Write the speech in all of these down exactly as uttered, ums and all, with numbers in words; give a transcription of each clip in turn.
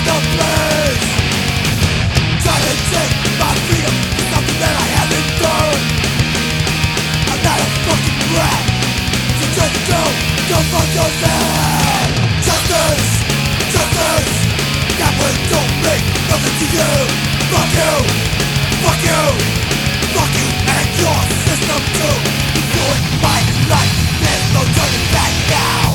the place. Try to take my freedom for something that I haven't done. I'm not a fucking rat, so just go, go fuck yourself. Justice, justice, that one don't make nothing to you. Fuck you, fuck you, fuck you and your system too. You ruined my life, there's no turning back now.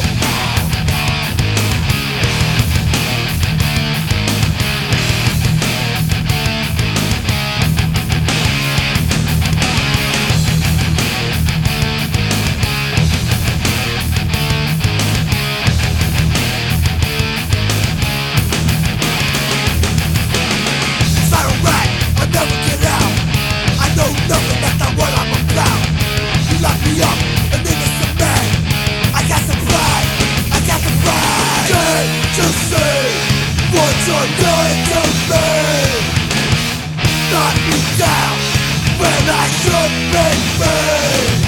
Nothing, that's not what I'm about. You lock me up, an innocent man. I got some pride, I got some pride. Can't you see what you're doing to me? Knock me down when I should be free.